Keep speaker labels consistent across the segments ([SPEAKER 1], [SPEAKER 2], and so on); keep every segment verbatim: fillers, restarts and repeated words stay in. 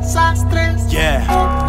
[SPEAKER 1] Yeah.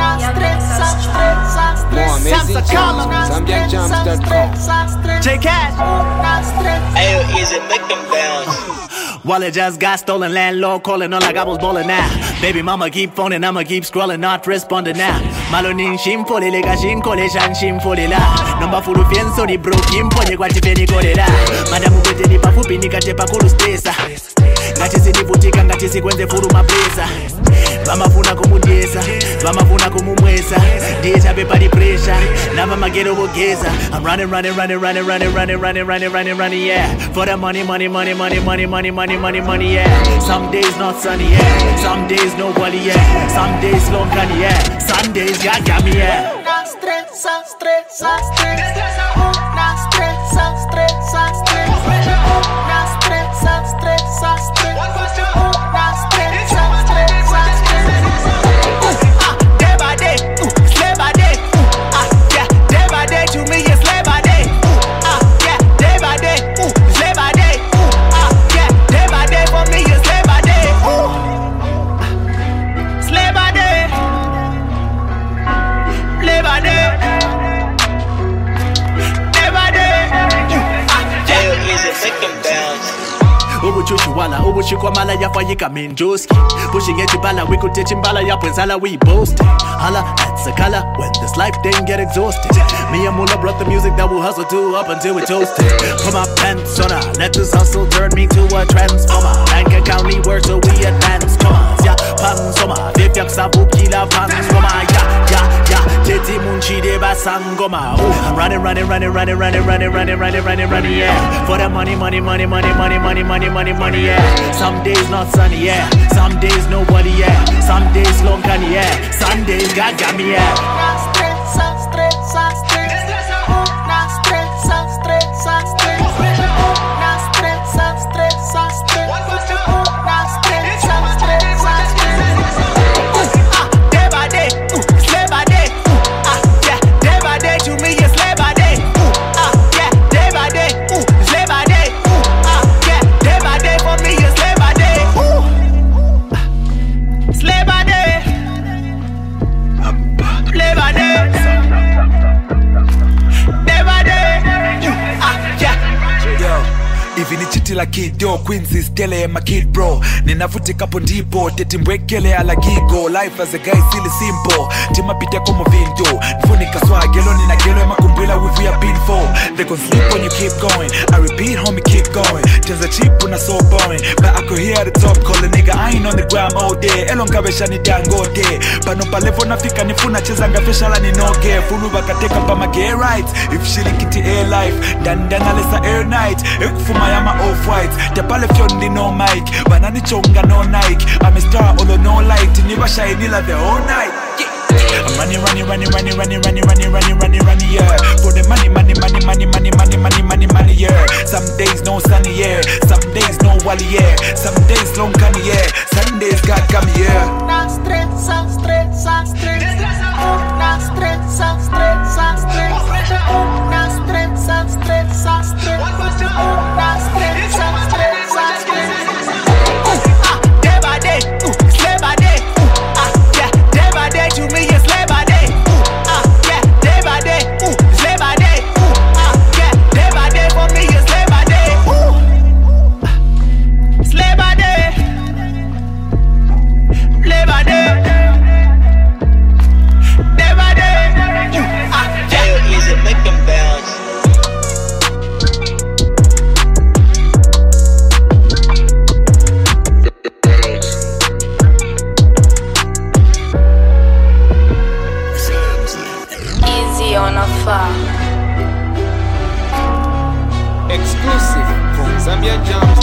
[SPEAKER 2] More amazing jams, Zambia Jams dot com.
[SPEAKER 1] J Cash.
[SPEAKER 3] Ayo, easy, make them bounce.
[SPEAKER 1] Wallet just got stolen, landlord calling on like I was ballin' now. Baby mama keep phoning, I'ma keep scrolling, not responding now. Malonin shimfole, lega shinkole, shan shimfole la. Number fulu fienso ni bro kimponye kwa tifeni kole la. Madamu kwete ni pafupi nikatepa kulu stesa. Ngatisi nivutika, ngatisi kwenze furu mabreza. Vamafuna kumudesa, vamafuna kumumwesa. Dieta pepa di pressure, na mama get over geza. I'm running, running, running, running, running, running, running, running, running, running, yeah. For the money, money, money, money, money, money, money, money, money, yeah. Some days not sunny, yeah. Some days nobody, yeah. Some days long gun, yeah. Some days God got me, yeah.
[SPEAKER 4] Una stressa, stressa, stressa. Una stressa, stressa, stressa. Una stressa, stressa, stressa. Una stressa, stressa, stressa.
[SPEAKER 1] Ah, day by day, ooh, slay by day, ooh, ah, yeah, day by day to me it's slay by day, ooh, ah, yeah, day by day, ooh, slay by day, ooh, ah, yeah, day by day for me it's slay by day, ooh, slay by day, slay by day, day by day, ah, yeah.
[SPEAKER 3] Ayo, easy, make them bounce.
[SPEAKER 1] Ubuchuchuwala, ubuchikwamala yafayika minjoski. Pushing at bala, we could teach bala yapwenzala, we boasting. Holla at Sakala when this life didn't get exhausted. Me and Mula brought the music that we'll hustle to up until we toasted. Put my pants on her, let this hustle turn me to a transformer. Bank account need work so we advance commas. Yeah, pansoma, vivyak sabukila pansoma. Yeah, yeah, yeah, teti munchi de basangoma. I'm running, running, running, running, running, running, running, running, running, running, yeah. For the money, money, money, money, money, money, money, money, money, yeah. Some days not sunny, yeah. Some days nobody, yeah. Some days long canny, yeah. Some days God got me, yeah.
[SPEAKER 4] Una stressa, stressa, stressa. Una stressa, stressa, stressa. Una stressa, stressa, stressa. Una stressa, stressa, stressa.
[SPEAKER 1] Ah, day by day, ooh, slay by day, ooh, ah, yeah, day by day to me it's slay by day, ooh, ah, yeah, day by day, ooh, slay by day, ooh, ah, yeah, day by day for me it's slay by day, ooh, ah, slay by day, slay by day, day by day, ooh, ah, yeah.
[SPEAKER 5] Hivi ni chiti la kid yo Quincy skele ma kid bro. Ninavutika hapo ndipo teti mbwekele ala gigo. Life as a guy silly simple. Tima pita como vinto. Funika swagelo nina gelo ema kumbila wivu ya pin for. They gon' sleep when you keep going. I repeat homie keep going. Tenza cheap when I so boring. But I could hear the top call a nigga I ain't on the gram all day. Elonga besha ni dango day. Pano palevo nafika nifuna cheza nga feshala ni no gear. Fulu bakateka pa ma gay rights. If she likiti air life. Dan dan alesa air night. Ekufuma ya ma off-white. Tepale fyondi no mic. Banani chonga no Nike. I'm a star although no light. Niba shiny la the whole night. Yeah. I'm running, running, running, running, running, running, running, running, running, running, yeah. For the money, money, money, money, money, money, money, money, money, yeah. Some days no sunny, yeah. Some days no wally, yeah. Some days long canny, yeah. Some days God come, yeah.
[SPEAKER 4] Una stressa, stressa, stressa. Una stressa, stressa, stressa. Una stressa, stressa, stressa. Una stressa, stressa, stressa.
[SPEAKER 1] Ah, day by day, ooh, slay by day, ooh, ah, yeah, day by day to me it's slay by day, ooh, ah, yeah, day by day, ooh, slay by day, ooh, ah, yeah, day by day for me it's slay by day, ooh, ah, slay by day, slay by day, day by day, ooh, ah, yeah.
[SPEAKER 3] Ayo, easy, make them bounce.
[SPEAKER 6] Easy on a far.
[SPEAKER 2] Exclusive from Zambia Jams